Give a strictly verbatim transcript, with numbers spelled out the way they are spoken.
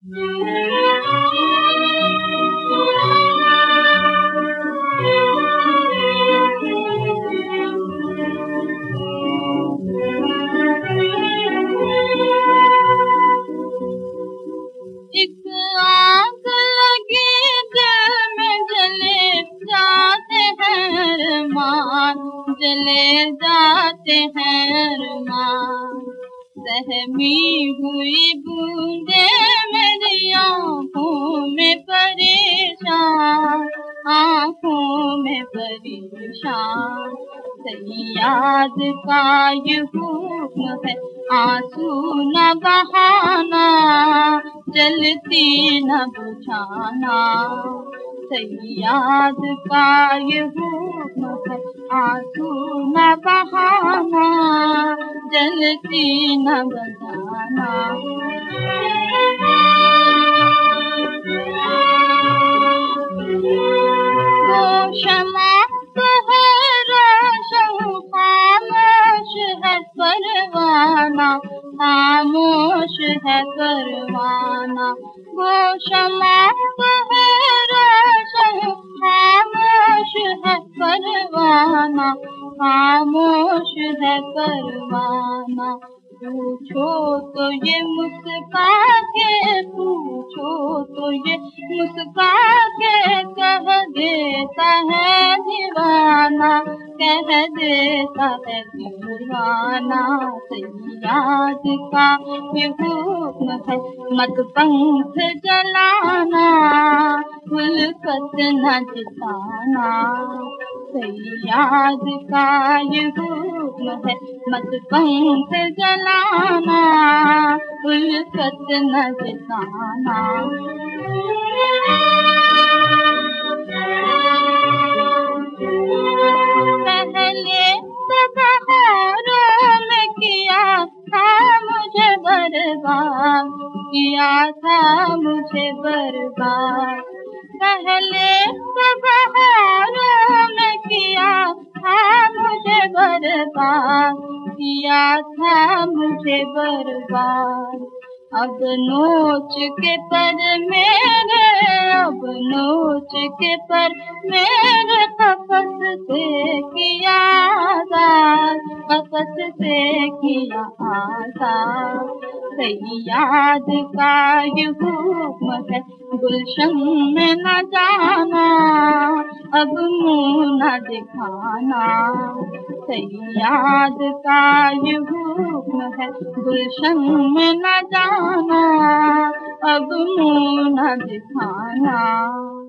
एक आग लगी दिल में जले जाते हैं अरमान, जले जाते हैं अरमान। सहमी हुई बूंदे मेरी आँखों में परेशान, आँखों में परेशान। सैयाद का ये हुक्म है आंसू न बहाना, जलती न बुझाना। सैयाद का ये हुक्म है आंसू न बहाना, जलती न बुझाना। वो शमा तो है रोशन, खामोश है परवाना, खामोश है परवाना। वो शमा तो है रोशन, खामोश है परवाना, खामोश है परवाना। पूछो तो ये मुस्का के, पूछो तो ये मुस्का के कह देता है दीवाना, कह देता है दीवाना। सैयाद का ये हुक्म है मत पंख जलाना, उल्फत न जिताना। सैयाद का ये हुक्म है मत पंख जलाना, उल्फत न जिताना। पहले तो बहारों में किया था मुझे बर्बाद, किया था मुझे बर्बाद। पहले तो बहारों में किया था मुझे बर्बाद, किया था मुझे बर्बाद। अब नोच के पर मेरे, अब नोच के पर मेरे कपस से किया आज़ाद, कपस से किया आज़ाद। सैयाद का ये हुक्म है गुलशन में न जाना, अब मुँह न दिखाना। सैयाद का ये हुक्म है गुलशन में न जाना, अब मुँह न दिखाना।